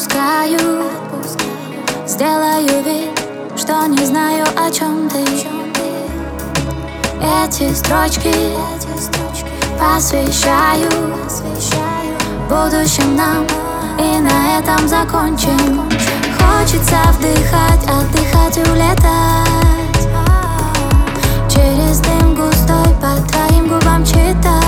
отпускаю, сделаю вид, что не знаю, о чем ты. Эти строчки посвящаю будущим нам, и на этом закончим. Хочется вдыхать, отдыхать, улетать, через дым густой по твоим губам читать.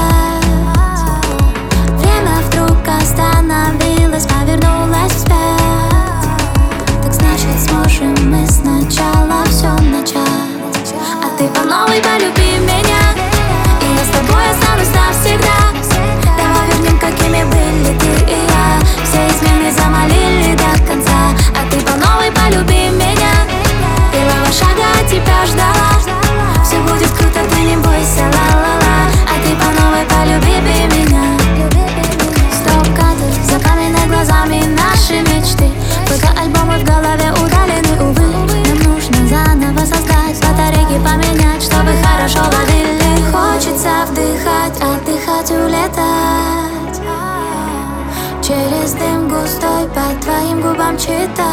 Время вдруг остановилось, повернулось вспять. Так значит, сможем мы сначала все начать. А ты по новой полюби меня, и я с тобой останусь навсегда. Давай вернем, какими были ты и я. Все измены замолили до конца. А ты по новой полюби меня, первого шага от тебя ждала. Все будет круто, ты не бойся, ла-ла-ла. А ты по новой полюби меня. Стоп-кадры за каменными глазами, наши мечты. Фотоальбомы в голове удалены, увы. Нам нужно заново создать, батарейки поменять, чтобы хорошо ловили. Хочется вдыхать, отдыхать, улетать, через дым густой по твоим губам читать.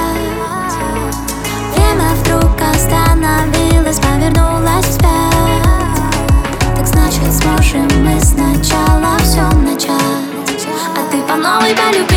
Время вдруг остановилось, повернулось вспять. Так значит, сможем мы сначала все начать. А ты по новой полюби